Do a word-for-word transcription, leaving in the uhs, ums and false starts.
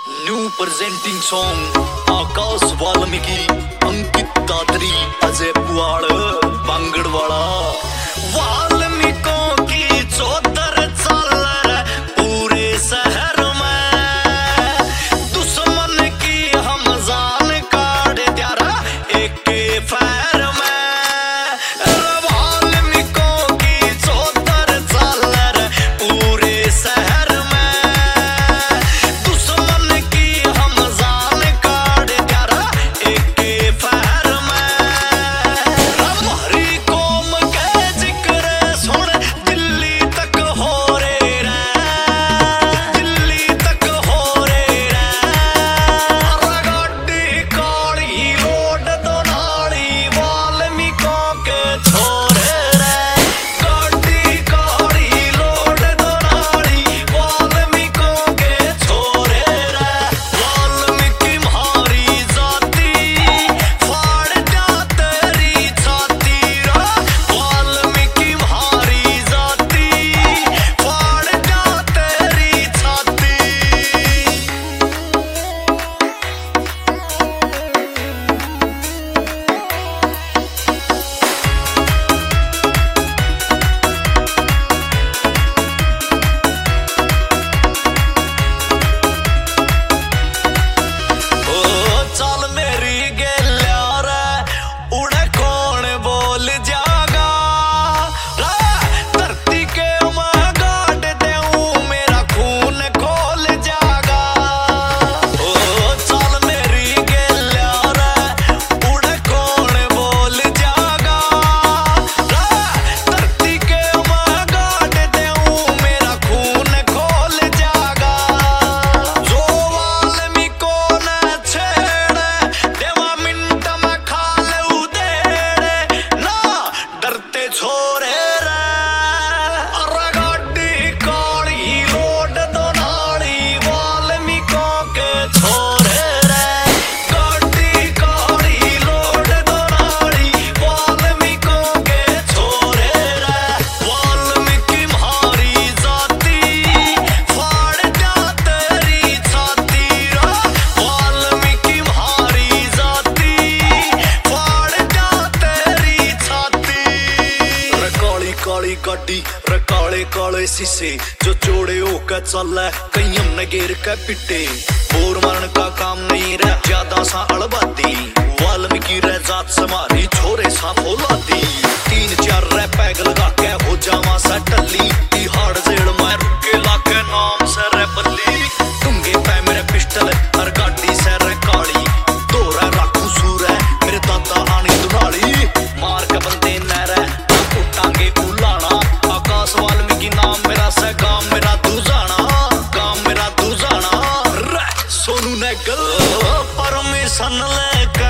New presenting song आकाश वाल्मीकि, अंकित दादरी, अजय पुआड़, बांगड़वाड़ा। वाल्मीकों की चौधर चल पूरे शहर में, दुश्मन की हम जान काट द्यारा एक फैर में। वाल्मीकों की चौधर चल पूरे शहर में, दुश्मन की हम जान काट द्यारा एक फैर में। हमारी कौम के जिक्र सुन दिल्ली तक हो रे रे, दिल्ली तक हो रे रे। गाड़ी काली रोड तो नाली वाल्मीकों के छोरे रे, गाड़ी काली रोड तो नाली वाल्मीकों के छोरे रे। वाल्मीकि म्हारी जाति फाड़ जा तेरी छाती रे, वाल्मीकि म्हारी जाति फाड़ जा तेरी छाती। ओ चल मेरी गेल्या रे, उड़े कौन बोल जागा रे। धरती के मैं गाड़ देऊं मेरा खून खोल जागा। ओ चल मेरी गेल्या रे, उड़े कौन बोल जागा रे। धरती के मैं गाड़ देऊं मेरा खून खोल जागा। जो वाल्मीकों ने छेड़े देवा मिंट में खा ले उदेड़े ना, डरते छोरे रे। अरे गाड़ी काली रोड तो नाली वाल्मीकों के छोरे रे, गाड़ी काली रोड तो नाली वाल्मीकों के छोरे रे। वाल्मीकि म्हारी जाति फाड़ जा तेरी छाती रे, वाल्मीकि म्हारी जाति फाड़ जा तेरी छाती। रे काली काली गाड़ी रे काले काले शीशे, जो चोड़े होकर चल कईयम ने घेर के पिटे। बोर मारन का काम नहीं रे ज्यादा सा अड़बादी, वाल्मीकि रे जात समारी छोरे सा फौलादी। तीन चार रे पैग लगा के हो जावा सा टल्ली, तिहाड़ जेड़ में रुके लाके नाम से रे बल्ली। टुंगे पे मेरे पिस्टल हर गाड़ी से रे काली, दो रे राखू सूर है मेरे दादा आनी दुनाली। मार के बंदे न रे उठांगे उलाना, आकाश वाल्मीकि नाम मेरा से काम मेरा दूजाना, काम मेरा दूजाना रे। सोनू ने गल परमिशन लेके